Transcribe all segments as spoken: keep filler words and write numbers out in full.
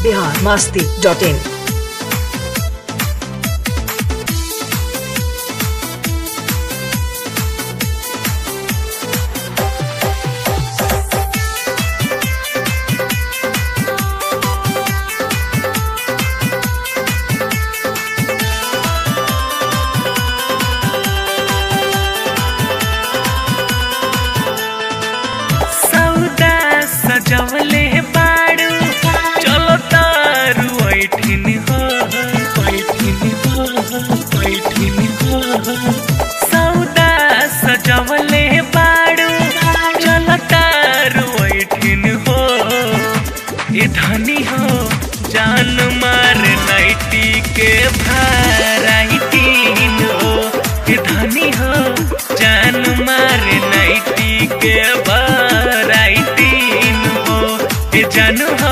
Bihar Masti dot in. सजवले बाड़ू चलो तारू बैठिन हो बैठिन हो बैठिन हो सौदा सजवले बाड़ू चलो तारू बैठिन हो ए धनी हो जान मार नाइटी के भराइटीन हो ए धनी हो जान मार नाइटी के भराइटीन ए जानू हो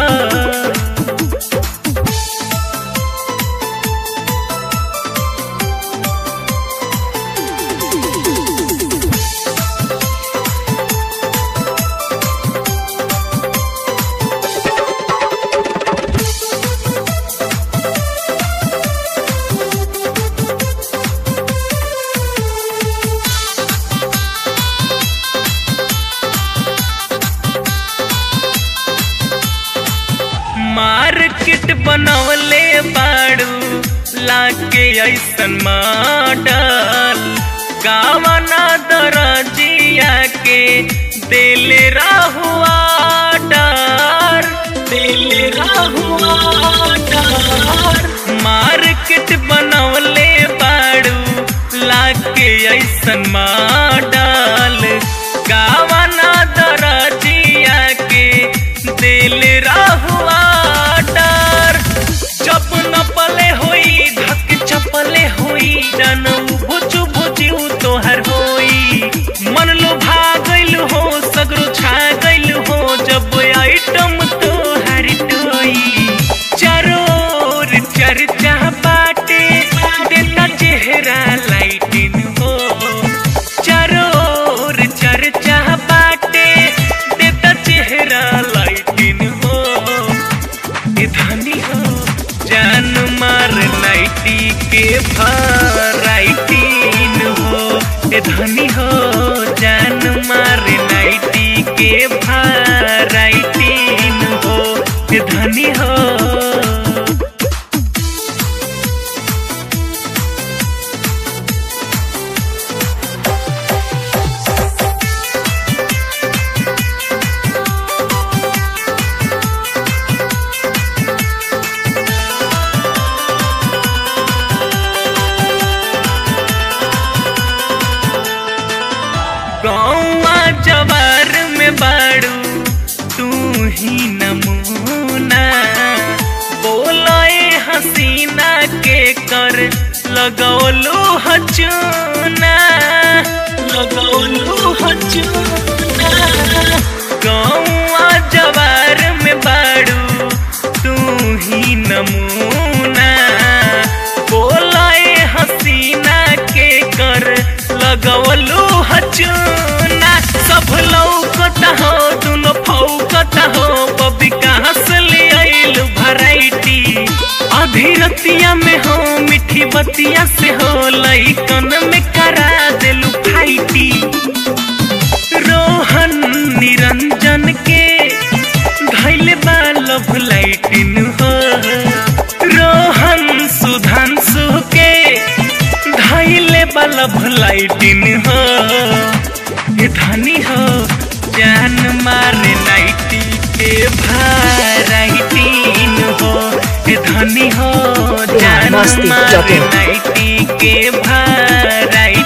मार्केट बनवले बाड़ू लाके ऐसन मॉडल गावना दरजिया के दिल रहुआ डर दिल रहुआ डर मार्केट बनवले बाड़ू लाके ऐसन मॉडल गावना दरजिया के दिल रहुआ जब न पले होई धक चपले होई जानू भुचु भुचु तोहर होई मन लो भागल हो सगरो छा गइल हो जब आइटम तोहर टोई चारोर चर्चा बाटे देता चेहरा लाइटिन हो चारोर चर्चा बाटे देता चेहरा लाइटिन हो ए धनी हो जान मार नाइटी के भराइटीन हो ए धनी हो जान मार नाइटी के भराइटीन हो ए धनी हो गौवा जवार में बाड़ू तू ही नमूना बोलाए हसीना के कर लगौलू हचूना लगौलू हचूना गौवा जवार में बाड़ू तू ही नमूना बोलाए हसीना के कर लगौलू हचूना सब लौकता हो दुनो फौकता हो बबी कहाँ से ले आइलू वैरायटी आधी रतिया में हो मीठी बतिया से हो लइकन में करा देलू फाइटी रोहन निरंजन के धैले बा लव लाइटिन हो रोहन सुधांशु के धैले बा लव लाइटिन हो ए धनी हो जान मारे नाइटी के भराइटीन हो ए धनी हो जान मारे नाइटी के भराइटीन